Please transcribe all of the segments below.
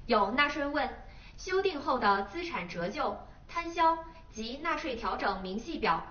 有纳税问：修订后的资产折旧、摊销及纳税调整明细表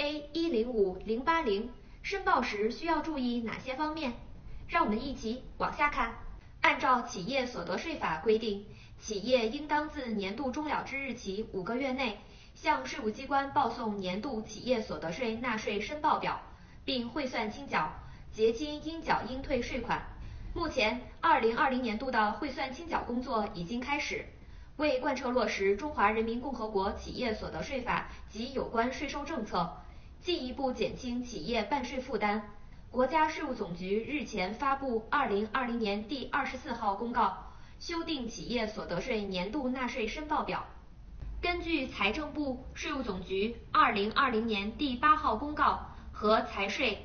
A105080 申报时需要注意哪些方面？让我们一起往下看。按照企业所得税法规定，企业应当自年度终了之日起5个月内，向税务机关报送年度企业所得税纳税申报表，并汇算清缴，结清应缴应退税款。目前，2020年度的汇算清缴工作已经开始。为贯彻落实《中华人民共和国企业所得税法》及有关税收政策，进一步减轻企业办税负担，国家税务总局日前发布2020年第24号公告，修订企业所得税年度纳税申报表。根据财政部、税务总局2020年第8号公告和财税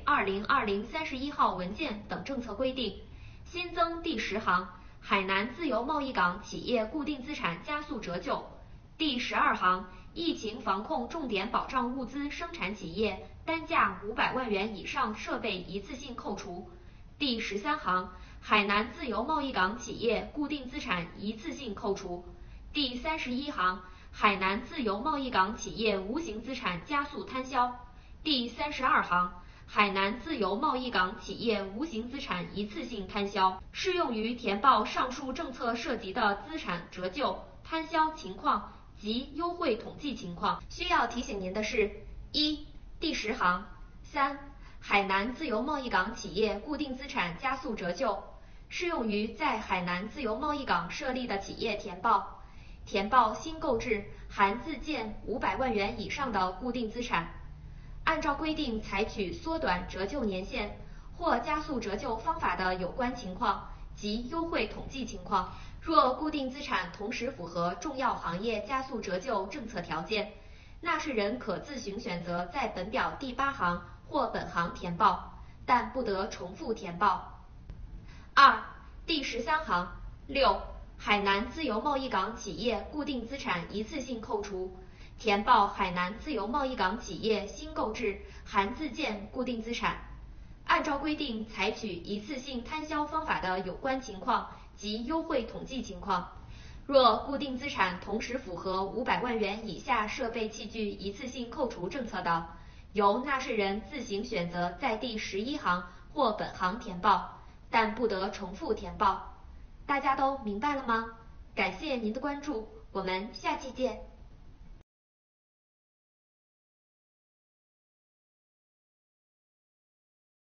202031号文件等政策规定，新增第10行海南自由贸易港企业固定资产加速折旧，第12行疫情防控重点保障物资生产企业单价500万元以上设备一次性扣除，第13行海南自由贸易港企业固定资产一次性扣除，第31行海南自由贸易港企业无形资产加速摊销，第32行海南自由贸易港企业无形资产一次性摊销，适用于填报上述政策涉及的资产折旧、摊销情况及优惠统计情况。需要提醒您的是：一、第10行；3、海南自由贸易港企业固定资产加速折旧，适用于在海南自由贸易港设立的企业填报新购置含自建500万元以上的固定资产。按照规定采取缩短折旧年限或加速折旧方法的有关情况及优惠统计情况，若固定资产同时符合重要行业加速折旧政策条件，纳税人可自行选择在本表第8行或本行填报，但不得重复填报。2、第13行；6、海南自由贸易港企业固定资产一次性扣除，填报海南自由贸易港企业新购置含自建固定资产。按照规定采取一次性摊销方法的有关情况及优惠统计情况，若固定资产同时符合500万元以下设备器具一次性扣除政策的，由纳税人自行选择在第11行或本行填报，但不得重复填报。大家都明白了吗？感谢您的关注，我们下期见。